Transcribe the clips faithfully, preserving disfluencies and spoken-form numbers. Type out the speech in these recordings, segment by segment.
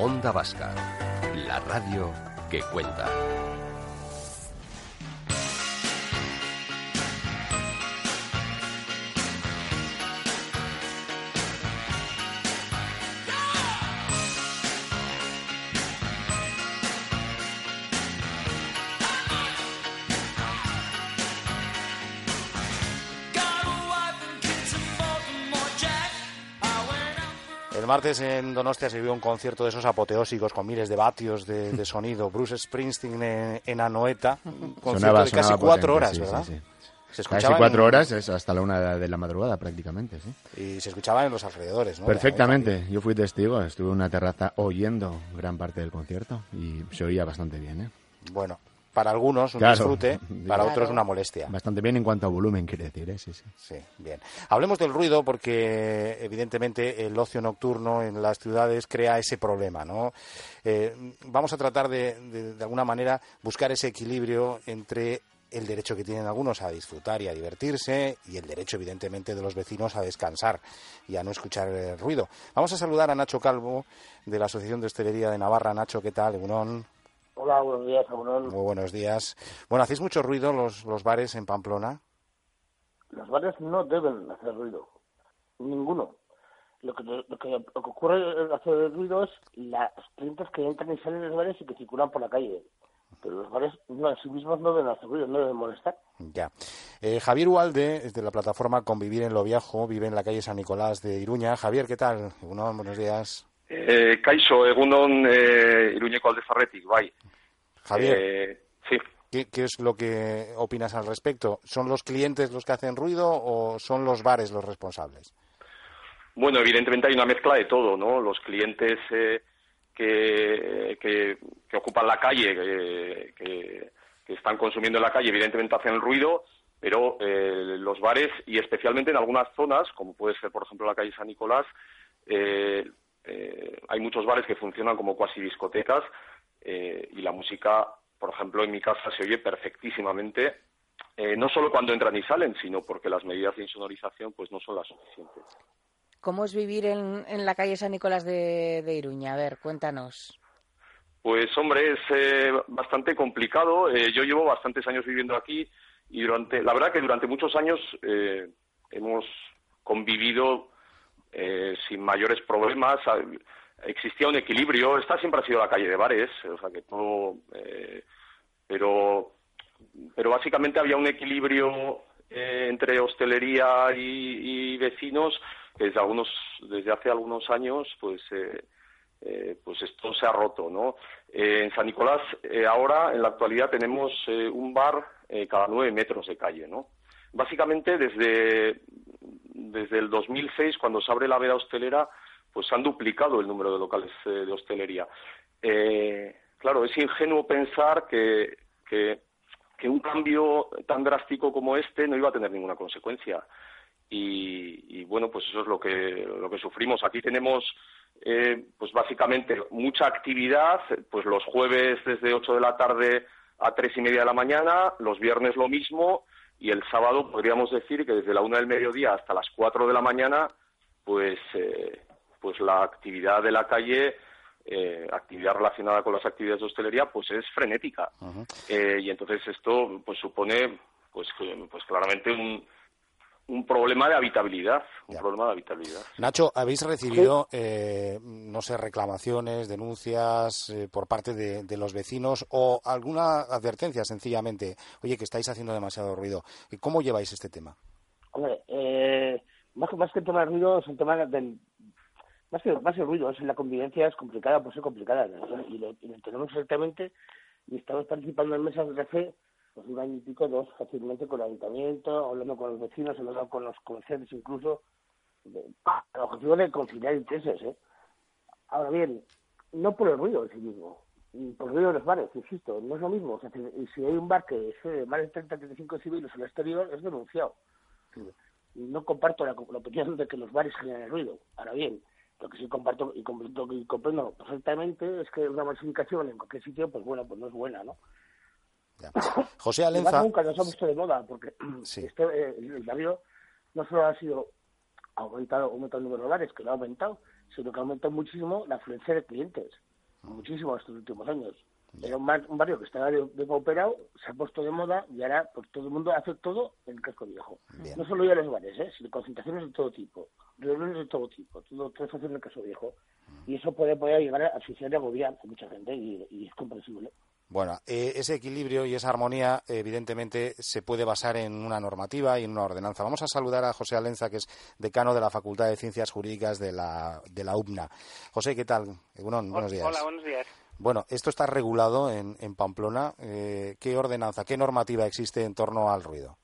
Onda Vasca, la radio que cuenta. El martes en Donostia se vio un concierto de esos apoteósicos con miles de vatios de, de sonido. Bruce Springsteen en, en Anoeta, un concierto sonaba, de casi sonaba cuatro potente, horas, sí, ¿verdad? Sí, sí. Se escuchaba casi cuatro en... horas, es hasta la una de la madrugada prácticamente, sí. Y se escuchaba en los alrededores, ¿no? Perfectamente, yo fui testigo, estuve en una terraza oyendo gran parte del concierto y se oía bastante bien, ¿eh? Bueno, para algunos un claro. disfrute, para claro. otros una molestia. Bastante bien en cuanto a volumen, quiere decir, ¿eh? Sí, sí. Sí, bien. Hablemos del ruido porque, evidentemente, el ocio nocturno en las ciudades crea ese problema, ¿no? Eh, vamos a tratar de, de, de alguna manera, buscar ese equilibrio entre el derecho que tienen algunos a disfrutar y a divertirse y el derecho, evidentemente, de los vecinos a descansar y a no escuchar el ruido. Vamos a saludar a Nacho Calvo, de la Asociación de Hostelería de Navarra. Nacho, ¿qué tal? Egunon. Hola, buenos días, Egunon. Muy buenos días. Bueno, ¿hacéis mucho ruido los, los bares en Pamplona? Los bares no deben hacer ruido, ninguno. Lo que, lo que, lo que ocurre en hacer ruido es las clientes que entran y salen de los bares y que circulan por la calle. Pero los bares no, en sí mismos no deben hacer ruido, no deben molestar. Ya. Eh, Javier Ualde, de la plataforma Convivir en lo Viejo, vive en la calle San Nicolás de Iruña. Javier, ¿qué tal? Egunon, buenos días. Eh, kaixo, egunon eh, Iruñeko Aldezarretik, bai. Javier, eh, sí. ¿qué, ¿qué es lo que opinas al respecto? ¿Son los clientes los que hacen ruido o son los bares los responsables? Bueno, evidentemente hay una mezcla de todo, ¿no? Los clientes eh, que, que, que ocupan la calle, que, que, que están consumiendo en la calle, evidentemente hacen ruido, pero eh, los bares, y especialmente en algunas zonas, como puede ser, por ejemplo, la calle San Nicolás, eh, eh, hay muchos bares que funcionan como cuasi discotecas eh, y la música, por ejemplo, en mi casa se oye perfectísimamente, eh, no solo cuando entran y salen, sino porque las medidas de insonorización pues no son las suficientes. ¿Cómo es vivir en, en la calle San Nicolás de, de Iruña? A ver, cuéntanos. Pues, hombre, es eh, bastante complicado. Eh, yo llevo bastantes años viviendo aquí y durante, la verdad que durante muchos años eh, hemos convivido eh, sin mayores problemas. Existía un equilibrio. Esta siempre ha sido la calle de bares, o sea que todo, eh, pero, pero básicamente había un equilibrio eh, entre hostelería y, y vecinos que desde algunos, desde hace algunos años, pues, eh, eh, pues esto se ha roto, ¿no? Eh, en San Nicolás eh, ahora, en la actualidad, tenemos eh, un bar eh, cada nueve metros de calle, ¿no? Básicamente desde desde el dos mil seis, cuando se abre la veda hostelera, pues se han duplicado el número de locales eh, de hostelería. Eh, claro, es ingenuo pensar que, que, que un cambio tan drástico como este no iba a tener ninguna consecuencia. Y, y bueno, pues eso es lo que, lo que sufrimos. Aquí tenemos, eh, pues básicamente, mucha actividad, pues los jueves desde ocho de la tarde a tres y media de la mañana, los viernes lo mismo, y el sábado podríamos decir que desde la una del mediodía hasta las cuatro de la mañana, pues, eh, pues la actividad de la calle, eh, actividad relacionada con las actividades de hostelería, pues es frenética. Uh-huh. eh, y entonces esto pues supone, pues, pues claramente un un problema de habitabilidad, un ya. problema de habitabilidad. Nacho, ¿habéis recibido, ¿sí? eh, no sé, reclamaciones, denuncias eh, por parte de, de los vecinos o alguna advertencia sencillamente? Oye, que estáis haciendo demasiado ruido. ¿Cómo lleváis este tema? Hombre, eh, más, más que el tema del ruido es el tema del... Más que, más que el ruido, es la convivencia es complicada, pues es complicada, ¿no? y, lo, y lo entendemos exactamente, y estamos participando en mesas de café pues un año y pico, dos, fácilmente con el ayuntamiento, hablando con los vecinos, hablando con los comerciantes incluso, de, el objetivo de conciliar intereses, ¿eh? Ahora bien, no por el ruido en sí mismo, por el ruido de los bares, insisto, no es lo mismo. O sea, si, si hay un bar que es más de treinta a treinta y cinco civiles en el exterior, es denunciado. No comparto la, la opinión de que los bares generan ruido. Ahora bien, lo que sí comparto y comprendo, y comprendo perfectamente es que una masificación en cualquier sitio, pues bueno, pues no es buena, ¿no? Ya. José Alenza. Nunca nos ha puesto de moda, porque sí. este, eh, el barrio no solo ha sido ha aumentado, aumentado el número de bares, que lo ha aumentado, sino que ha aumentado muchísimo la afluencia de clientes. muchísimo estos últimos años. Era un, bar, un barrio que estaba depauperado, se ha puesto de moda y ahora pues todo el mundo hace todo en el casco viejo. Bien. No solo ya los bares, ¿eh? Sino concentraciones de todo tipo, reuniones de todo tipo, todo, todo se hace en el casco viejo. Y eso puede, puede llegar a asfixiar y agobiar a mucha gente y, y es comprensible. Bueno, eh, ese equilibrio y esa armonía, evidentemente, se puede basar en una normativa y en una ordenanza. Vamos a saludar a José Alenza, que es decano de la Facultad de Ciencias Jurídicas de la, de la U B N A. José, ¿qué tal? Bueno, buenos días. Hola, buenos días. Bueno, esto está regulado en, en Pamplona. Eh, ¿Qué ordenanza, qué normativa existe en torno al ruido?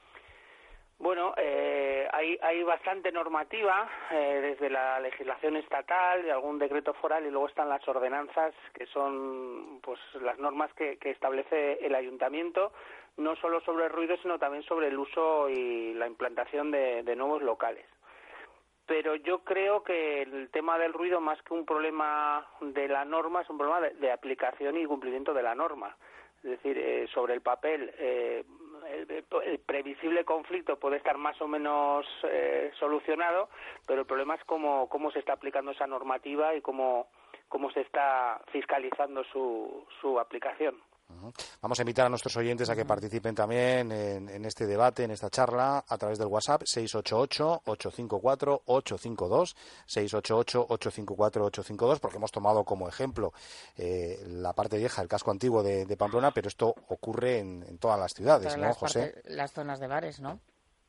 Bueno, eh, hay, hay bastante normativa, eh, desde la legislación estatal, de algún decreto foral, y luego están las ordenanzas, que son pues las normas que, que establece el ayuntamiento, no solo sobre el ruido, sino también sobre el uso y la implantación de, de nuevos locales. Pero yo creo que el tema del ruido, más que un problema de la norma, es un problema de, de aplicación y cumplimiento de la norma. Es decir, eh, sobre el papel, eh, el, el previsible conflicto puede estar más o menos eh, solucionado, pero el problema es cómo, cómo se está aplicando esa normativa y cómo, cómo se está fiscalizando su, su aplicación. Vamos a invitar a nuestros oyentes a que participen también en, en este debate, en esta charla, a través del WhatsApp seis ocho ocho, ocho cinco cuatro, ocho cinco dos, seis ocho ocho, ocho cinco cuatro, ocho cinco dos, porque hemos tomado como ejemplo eh, la parte vieja, el casco antiguo de, de Pamplona, pero esto ocurre en, en todas las ciudades, ¿no, las José? Parte, las zonas de bares, ¿no?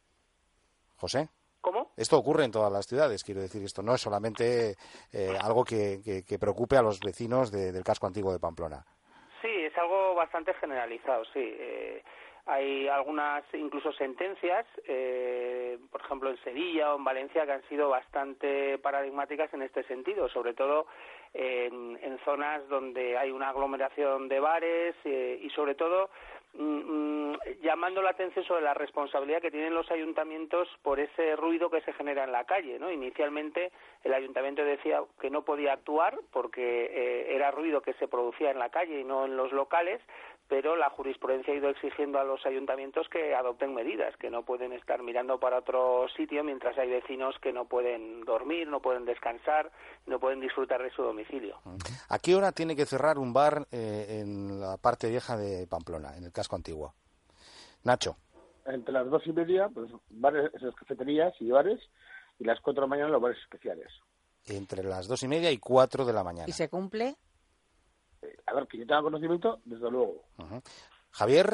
José. ¿Cómo? Esto ocurre en todas las ciudades, quiero decir, esto no es solamente eh, algo que, que, que preocupe a los vecinos de, del casco antiguo de Pamplona. Sí, es algo bastante generalizado, sí. Eh, hay algunas, incluso sentencias, eh, por ejemplo en Sevilla o en Valencia, que han sido bastante paradigmáticas en este sentido, sobre todo en, en zonas donde hay una aglomeración de bares eh, y sobre todo mm, llamando la atención sobre la responsabilidad que tienen los ayuntamientos por ese ruido que se genera en la calle, ¿no? Inicialmente el ayuntamiento decía que no podía actuar porque eh, era ruido que se producía en la calle y no en los locales, pero la jurisprudencia ha ido exigiendo a los ayuntamientos que adopten medidas, que no pueden estar mirando para otro sitio mientras hay vecinos que no pueden dormir, no pueden descansar, no pueden disfrutar de su domicilio. ¿A qué hora tiene que cerrar un bar eh, en la parte vieja de Pamplona, en el casco antiguo? Nacho. Entre las dos y media, pues bares, esas cafeterías y bares, y las cuatro de la mañana los bares especiales. Entre las dos y media y cuatro de la mañana. ¿Y se cumple? Eh, a ver, que yo tenga conocimiento, desde luego. Uh-huh. Javier.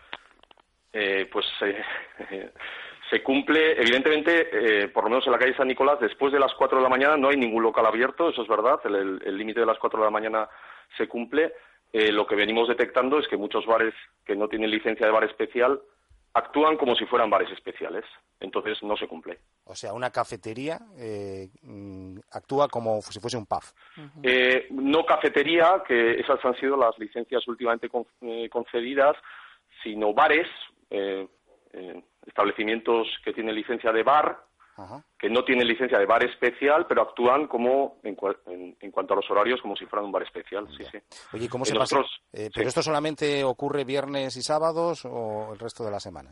Eh, pues eh, se cumple, evidentemente, eh, por lo menos en la calle San Nicolás, después de las cuatro de la mañana no hay ningún local abierto, eso es verdad, el límite de las cuatro de la mañana se cumple. Eh, lo que venimos detectando es que muchos bares que no tienen licencia de bar especial actúan como si fueran bares especiales, entonces no se cumple. O sea, una cafetería eh, actúa como si fuese un pub. Uh-huh. Eh, no cafetería, que esas han sido las licencias últimamente con, eh, concedidas, sino bares, eh, eh, establecimientos que tienen licencia de bar, uh-huh, que no tienen licencia de bar especial, pero actúan como, en, en, en cuanto a los horarios, como si fueran un bar especial. Sí, sí. Oye, ¿cómo se pasa? Eh, ¿Pero sí. esto solamente ocurre viernes y sábados o el resto de la semana?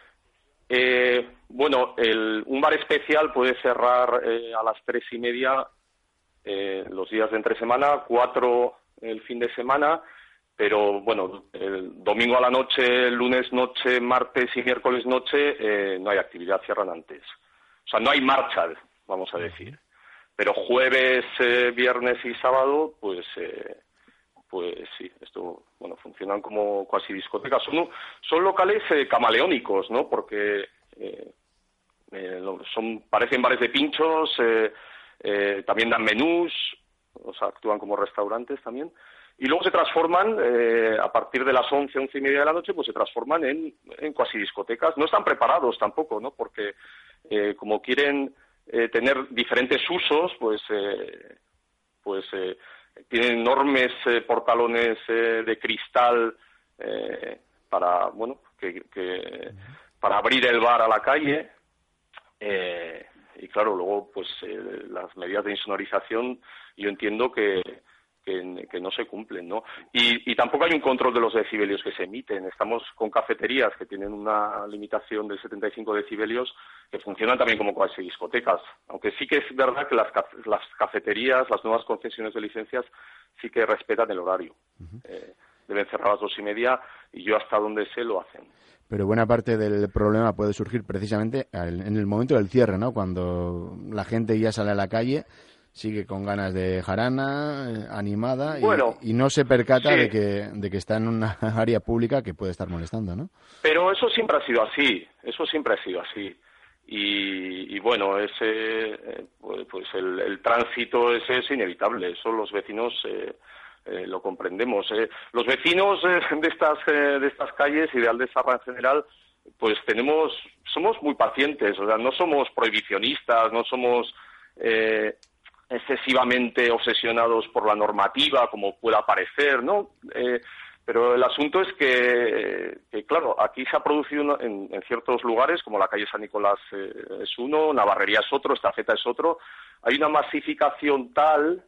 Eh, bueno, el, un bar especial puede cerrar eh, a las tres y media eh, los días de entre semana, cuatro el fin de semana, pero bueno, el domingo a la noche, lunes noche, martes y miércoles noche eh, no hay actividad, cierran antes. O sea, no hay marcha, vamos a decir. Pero jueves, eh, viernes y sábado, pues eh, pues sí, esto, bueno, funcionan como cuasi discotecas. Son, son locales eh, camaleónicos, ¿no? Porque eh, eh, son parecen bares de pinchos, eh, eh, también dan menús, o sea, actúan como restaurantes también. Y luego se transforman, eh, a partir de las once, once y media de la noche, pues se transforman en, en cuasi discotecas. No están preparados tampoco, ¿no? Porque eh, como quieren eh, tener diferentes usos, pues eh, pues eh, tienen enormes eh, portalones eh, de cristal eh, para, bueno, que, que para abrir el bar a la calle. Eh, y claro, luego, pues eh, las medidas de insonorización, yo entiendo que que, que no se cumplen, ¿no? Y, y tampoco hay un control de los decibelios que se emiten. Estamos con cafeterías que tienen una limitación de setenta y cinco decibelios que funcionan también como cuasi discotecas. Aunque sí que es verdad que las, las cafeterías, las nuevas concesiones de licencias, sí que respetan el horario. Uh-huh. Eh, deben cerrar a las dos y media y yo hasta donde sé lo hacen. Pero buena parte del problema puede surgir precisamente en el momento del cierre, ¿no? Cuando la gente ya sale a la calle, sigue con ganas de jarana, animada, bueno, y, y no se percata sí. de que de que está en una área pública que puede estar molestando, ¿no? Pero eso siempre ha sido así, eso siempre ha sido así. Y, y bueno, ese pues, pues el, el tránsito ese es inevitable, eso los vecinos eh, eh, lo comprendemos. Eh. Los vecinos eh, de estas eh, de estas calles y de Aldezarra en general, pues tenemos somos muy pacientes, o sea, no somos prohibicionistas, no somos eh, excesivamente obsesionados por la normativa, como pueda parecer, ¿no? Eh, pero el asunto es que, que, claro, aquí se ha producido en, en ciertos lugares, como la calle San Nicolás eh, es uno, Navarrería es otro, Estafeta es otro, hay una masificación tal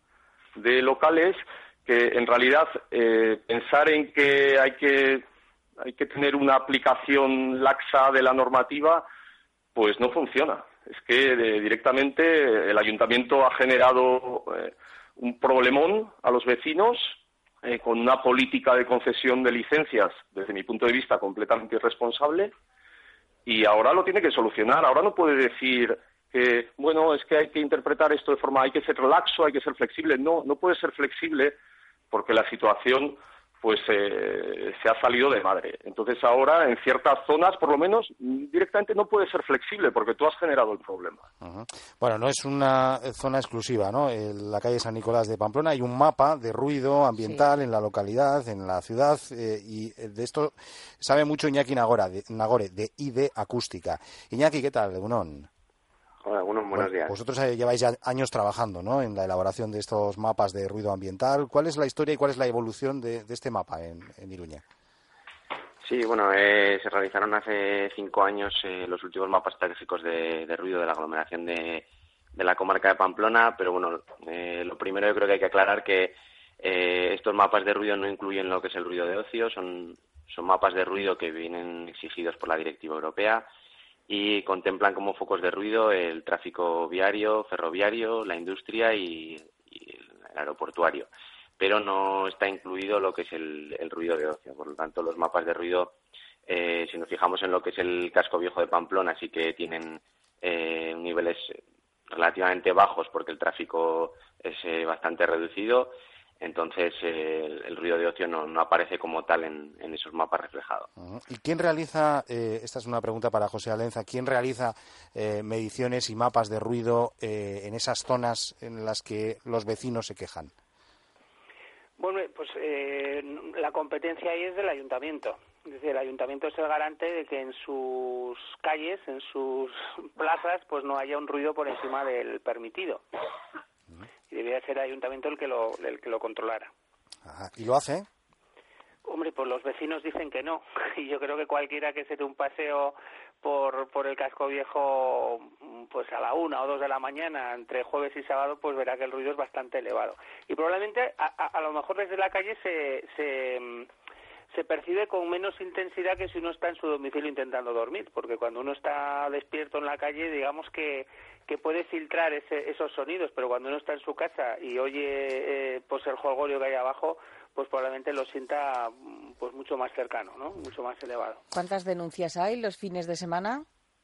de locales que, en realidad, eh, pensar en que hay que hay que tener una aplicación laxa de la normativa, pues no funciona. Es que eh, directamente el ayuntamiento ha generado eh, un problemón a los vecinos eh, con una política de concesión de licencias, desde mi punto de vista, completamente irresponsable, y ahora lo tiene que solucionar. Ahora no puede decir que, bueno, es que hay que interpretar esto de forma, hay que ser laxo, hay que ser flexible. No, no puede ser flexible porque la situación pues eh, se ha salido de madre. Entonces ahora, en ciertas zonas, por lo menos, directamente no puede ser flexible, porque tú has generado el problema. Uh-huh. Bueno, no es una zona exclusiva, ¿no? En la calle San Nicolás de Pamplona hay un mapa de ruido ambiental sí. en la localidad, en la ciudad, eh, y de esto sabe mucho Iñaki Nagora, de, Nagore, de I D Acústica. Iñaki, ¿qué tal? Egunon. Hola, bueno, buenos días. Vosotros lleváis ya años trabajando, ¿no?, en la elaboración de estos mapas de ruido ambiental. ¿Cuál es la historia y cuál es la evolución de, de este mapa en, en Iruña? Sí, bueno, eh, se realizaron hace cinco años eh, los últimos mapas estratégicos de, de ruido de la aglomeración de, de la comarca de Pamplona, pero bueno, eh, lo primero yo creo que hay que aclarar que eh, estos mapas de ruido no incluyen lo que es el ruido de ocio, son, son mapas de ruido que vienen exigidos por la Directiva Europea y contemplan como focos de ruido el tráfico viario, ferroviario, la industria y, y el aeroportuario. Pero no está incluido lo que es el, el ruido de ocio. Por lo tanto, los mapas de ruido, eh, si nos fijamos en lo que es el casco viejo de Pamplona, sí que tienen eh, niveles relativamente bajos porque el tráfico es eh, bastante reducido. Entonces, eh, el, el ruido de ocio no, no aparece como tal en, en esos mapas reflejados. Uh-huh. ¿Y quién realiza, eh, esta es una pregunta para José Alenza, quién realiza eh, mediciones y mapas de ruido eh, en esas zonas en las que los vecinos se quejan? Bueno, pues eh, la competencia ahí es del ayuntamiento. Es decir, el ayuntamiento es el garante de que en sus calles, en sus plazas, pues no haya un ruido por encima del permitido. Y debería ser el ayuntamiento el que lo, el que lo controlara. Ajá. ¿Y lo hace? Hombre, pues los vecinos dicen que no. Y yo creo que cualquiera que se dé un paseo por por el casco viejo pues a la una o dos de la mañana, entre jueves y sábado, pues verá que el ruido es bastante elevado. Y probablemente a, a, a lo mejor desde la calle se, se, se percibe con menos intensidad que si uno está en su domicilio intentando dormir, porque cuando uno está despierto en la calle, digamos que que puede filtrar ese, esos sonidos, pero cuando uno está en su casa y oye eh, pues el jolgorio que hay abajo, pues probablemente lo sienta pues mucho más cercano, ¿no? Mucho más elevado. ¿Cuántas denuncias hay los fines de semana?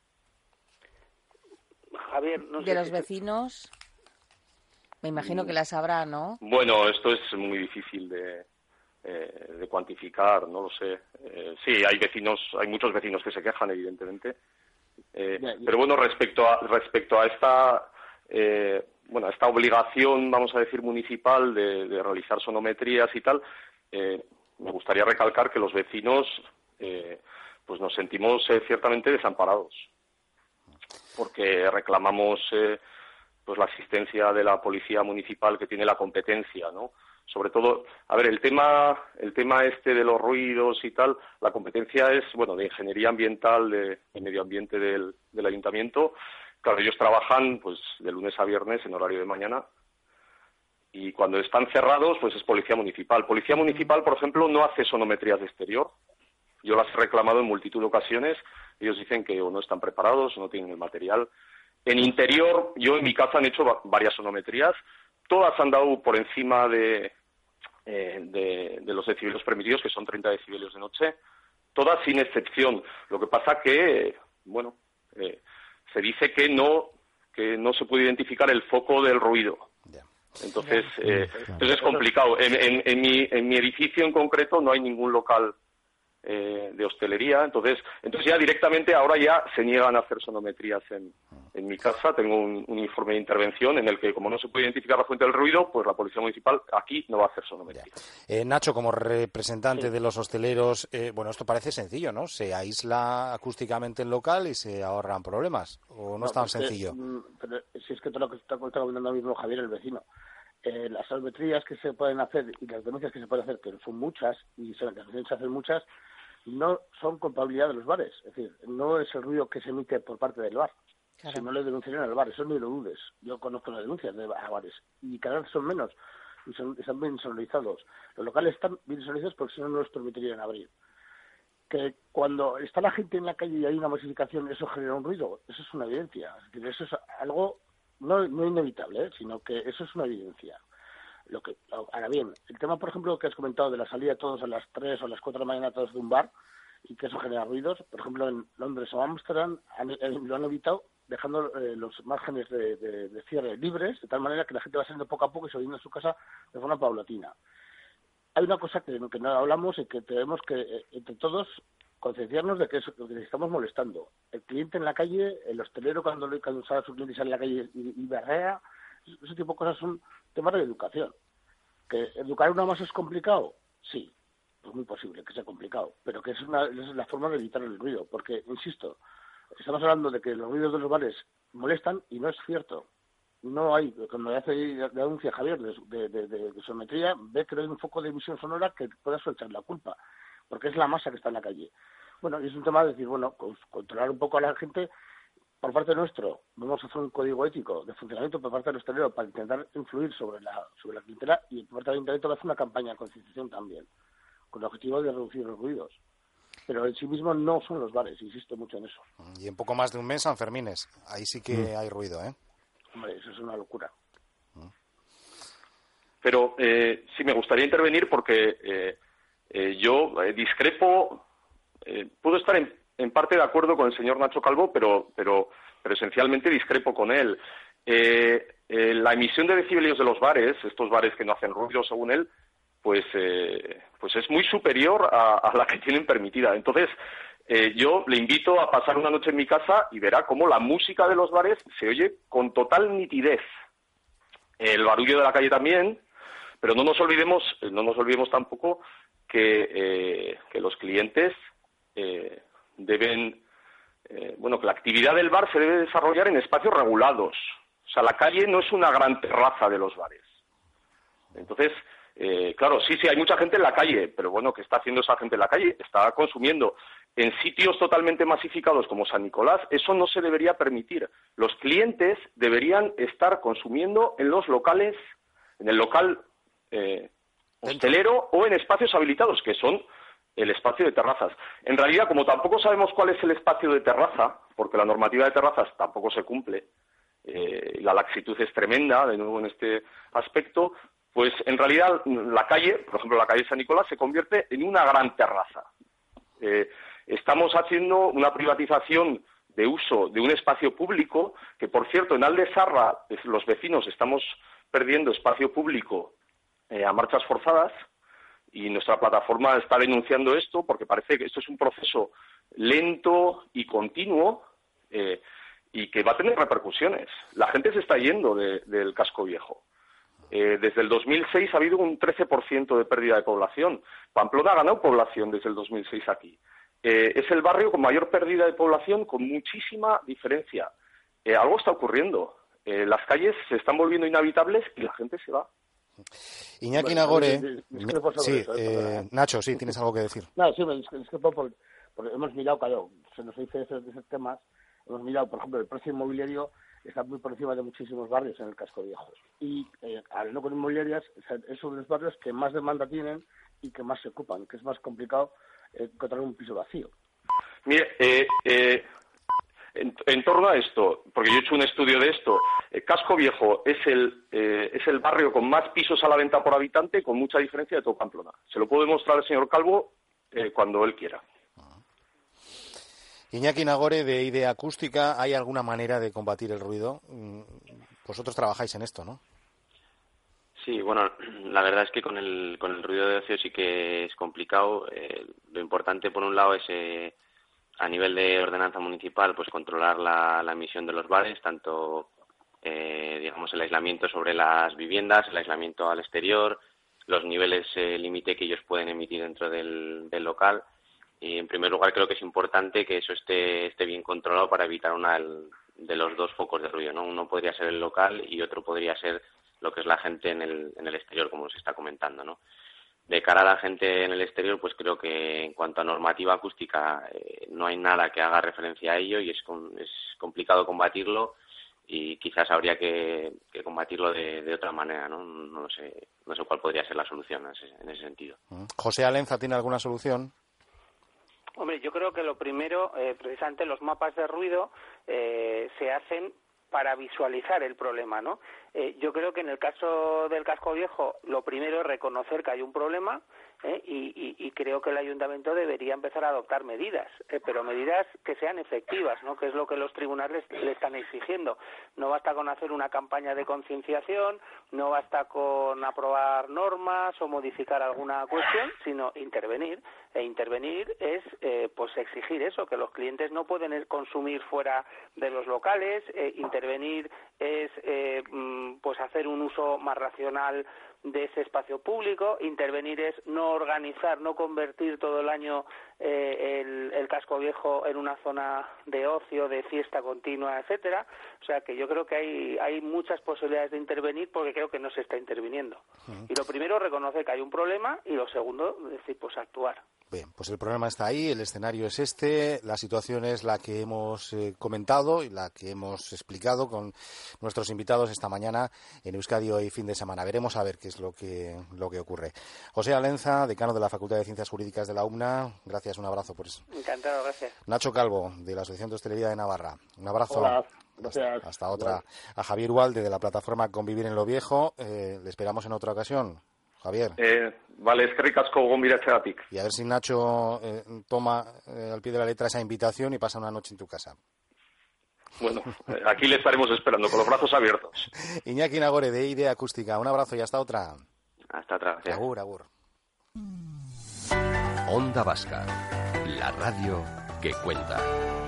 Javier, no sé. ¿De los si vecinos? Me imagino que las habrá, ¿no? Bueno, esto es muy difícil de, eh, de cuantificar, no lo sé. Eh, sí, hay vecinos, hay muchos vecinos que se quejan, evidentemente. Eh, yeah, yeah. Pero bueno, respecto a respecto a esta eh, bueno esta obligación, vamos a decir, municipal de, de realizar sonometrías y tal, eh, me gustaría recalcar que los vecinos eh, pues nos sentimos eh, ciertamente desamparados, porque reclamamos eh, pues la asistencia de la policía municipal, que tiene la competencia, ¿no? Sobre todo, a ver, el tema el tema este de los ruidos y tal, la competencia es, bueno, de ingeniería ambiental, de, de medio ambiente del, del ayuntamiento. Claro, ellos trabajan pues de lunes a viernes en horario de mañana y cuando están cerrados, pues es policía municipal. Policía municipal, por ejemplo, no hace sonometrías de exterior. Yo las he reclamado en multitud de ocasiones. Ellos dicen que o no están preparados o no tienen el material. En interior, yo en mi casa han hecho varias sonometrías. Todas han dado por encima de, eh, de, de los decibelios permitidos, que son treinta decibelios de noche. Todas sin excepción. Lo que pasa que, bueno, eh, se dice que no, que no se puede identificar el foco del ruido. Entonces, eh, entonces es complicado. En, en, en, mi, en mi edificio en concreto no hay ningún local eh, de hostelería, entonces entonces ya directamente ahora ya se niegan a hacer sonometrías en, en mi casa. Tengo un, un informe de intervención en el que, como no se puede identificar la fuente del ruido, pues la Policía Municipal aquí no va a hacer sonometría. Eh, Nacho, como representante sí. de los hosteleros, eh, bueno, esto parece sencillo, ¿no? Se aísla acústicamente el local y se ahorran problemas, ¿o no, no es tan sencillo? Que, pero si es que todo lo que está comentando ahora mismo Javier, el vecino, eh, las sonometrías que se pueden hacer y las denuncias que se pueden hacer, que son muchas, y son las que se hacen muchas, no son culpabilidad de los bares. Es decir, no es el ruido que se emite por parte del bar. Claro. Si no le denunciarían al bar, eso ni lo dudes. Yo conozco las denuncias de a bares y cada vez son menos y son, están bien sonorizados. Los locales están bien sonorizados porque si no, no los permitirían abrir. Que cuando está la gente en la calle y hay una masificación, eso genera un ruido, eso es una evidencia. Es decir, eso es algo no, no inevitable, ¿eh? Sino que eso es una evidencia. Lo que, ahora bien, el tema, por ejemplo, que has comentado de la salida todos a las tres o a las cuatro de la mañana todos de un bar y que eso genera ruidos, por ejemplo, en Londres o Ámsterdam han, lo han evitado dejando eh, los márgenes de, de, de cierre libres, de tal manera que la gente va saliendo poco a poco y saliendo a su casa de forma paulatina. Hay una cosa que, que no hablamos y que tenemos que, eh, entre todos, concienciarnos de que, es, de que estamos molestando. El cliente en la calle, el hostelero cuando, cuando sale a su cliente y sale a la calle y, y berrea, ese tipo de cosas son temas de educación. ¿Que educar a una masa es complicado? Sí, es muy posible que sea complicado, pero que es, una, es la forma de evitar el ruido, porque, insisto, estamos hablando de que los ruidos de los bares molestan y no es cierto. No hay, cuando hace la denuncia Javier de, de, de, de, de sonometría, ve que no hay un foco de emisión sonora que pueda soltar la culpa, porque es la masa que está en la calle. Bueno, y es un tema de decir, bueno, pues, controlar un poco a la gente. Por parte nuestro, vamos a hacer un código ético de funcionamiento por parte del hostelero para intentar influir sobre la sobre la clientela, y por parte del ayuntamiento va a hacer una campaña de concienciación también, con el objetivo de reducir los ruidos. Pero en sí mismo no son los bares, insisto mucho en eso. Y en poco más de un mes Sanfermines, ahí sí que mm. hay ruido, ¿eh? Hombre, eso es una locura. Mm. Pero eh, sí me gustaría intervenir porque eh, eh, yo eh, discrepo, eh, puedo estar en en parte de acuerdo con el señor Nacho Calvo, pero pero, pero esencialmente discrepo con él. Eh, eh, la emisión de decibelios de los bares, estos bares que no hacen ruido según él, pues eh, pues es muy superior a, a la que tienen permitida. Entonces, eh, yo le invito a pasar una noche en mi casa y verá cómo la música de los bares se oye con total nitidez. El barullo de la calle también, pero no nos olvidemos, no nos olvidemos tampoco que, eh, que los clientes eh, deben, eh, bueno, que la actividad del bar se debe desarrollar en espacios regulados. O sea, la calle no es una gran terraza de los bares. Entonces, eh, claro, sí, sí, hay mucha gente en la calle, pero bueno, ¿qué está haciendo esa gente en la calle? Está consumiendo. En sitios totalmente masificados como San Nicolás, eso no se debería permitir. Los clientes deberían estar consumiendo en los locales, en el local eh, hostelero o en espacios habilitados, que son el espacio de terrazas. En realidad, como tampoco sabemos cuál es el espacio de terraza, porque la normativa de terrazas tampoco se cumple, eh, la laxitud es tremenda, de nuevo en este aspecto, pues en realidad la calle, por ejemplo la calle San Nicolás, se convierte en una gran terraza. Eh, estamos haciendo una privatización de uso de un espacio público, que por cierto en Aldezarra los vecinos estamos perdiendo espacio público eh, a marchas forzadas, y nuestra plataforma está denunciando esto porque parece que esto es un proceso lento y continuo eh, y que va a tener repercusiones. La gente se está yendo de, del casco viejo. Eh, desde el dos mil seis ha habido un trece por ciento de pérdida de población. Pamplona ha ganado población desde el dos mil seis aquí. Eh, es el barrio con mayor pérdida de población con muchísima diferencia. Eh, algo está ocurriendo. Eh, las calles se están volviendo inhabitables y la gente se va. Iñaki Nagore, sí, eh, Nacho, sí, tienes algo que decir. No, sí, es que por, por, hemos mirado, claro, se nos dice esos, esos temas, hemos mirado, por ejemplo, el precio inmobiliario está muy por encima de muchísimos barrios en el casco viejo. Y eh, hablando con inmobiliarias, es uno de los barrios que más demanda tienen y que más se ocupan, que es más complicado eh, encontrar un piso vacío. Mire, eh, eh, en, en torno a esto, porque yo he hecho un estudio de esto, eh, Casco Viejo es el eh, es el barrio con más pisos a la venta por habitante, con mucha diferencia de todo Pamplona. Se lo puedo demostrar el señor Calvo eh, cuando él quiera. Iñaki Nagore, de Idea Acústica, ¿hay alguna manera de combatir el ruido? Vosotros trabajáis en esto, ¿no? Sí, bueno, la verdad es que con el con el ruido de ocio sí que es complicado. Eh, lo importante, por un lado, es eh, a nivel de ordenanza municipal, pues controlar la, la emisión de los bares, tanto, eh, digamos, el aislamiento sobre las viviendas, el aislamiento al exterior, los niveles eh, límite que ellos pueden emitir dentro del, del local. Y, en primer lugar, creo que es importante que eso esté esté bien controlado para evitar una de los dos focos de ruido, ¿no? Uno podría ser el local y otro podría ser lo que es la gente en el, en el exterior, como se está comentando, ¿no? De cara a la gente en el exterior, pues creo que en cuanto a normativa acústica eh, no hay nada que haga referencia a ello y es, con, es complicado combatirlo y quizás habría que, que combatirlo de, de otra manera, ¿no? No sé, no sé cuál podría ser la solución en ese, en ese sentido. José Alenza, ¿tiene alguna solución? Hombre, yo creo que lo primero, eh, precisamente los mapas de ruido eh, se hacen para visualizar el problema, ¿no? Eh, yo creo que en el caso del casco viejo, lo primero es reconocer que hay un problema ¿eh? y, y, y creo que el ayuntamiento debería empezar a adoptar medidas, eh, pero medidas que sean efectivas, ¿no? Que es lo que los tribunales le están exigiendo. No basta con hacer una campaña de concienciación, no basta con aprobar normas o modificar alguna cuestión, sino intervenir. E intervenir es eh, pues exigir eso, que los clientes no pueden consumir fuera de los locales, eh, intervenir es eh, pues hacer un uso más racional de ese espacio público, intervenir es no organizar, no convertir todo el año eh, el, el casco viejo en una zona de ocio, de fiesta continua, etcétera. O sea que yo creo que hay hay muchas posibilidades de intervenir porque creo que no se está interviniendo. Uh-huh. Y lo primero, reconocer que hay un problema y lo segundo, decir, pues actuar. Bien, pues el problema está ahí, el escenario es este, la situación es la que hemos eh, comentado y la que hemos explicado con nuestros invitados esta mañana en Euskadi Hoy Fin de Semana. Veremos a ver qué es lo que lo que ocurre. José Alenza, decano de la Facultad de Ciencias Jurídicas de la U N A, gracias, un abrazo por eso. Encantado, gracias. Nacho Calvo, de la Asociación de Hostelería de Navarra, un abrazo. Hola, gracias. Hasta, hasta otra. Bueno. A Javier Ualde, de la plataforma Convivir en lo Viejo, eh, le esperamos en otra ocasión. Javier. Eh, vale, eskerrik asko gonbidatzeagatik. Y a ver si Nacho eh, toma eh, al pie de la letra esa invitación y pasa una noche en tu casa. Bueno, eh, aquí le estaremos esperando con los brazos abiertos. Iñaki Nagore, de Idea Acústica, un abrazo y hasta otra. Hasta otra. Gracias. Agur, agur. Onda Vasca, la radio que cuenta.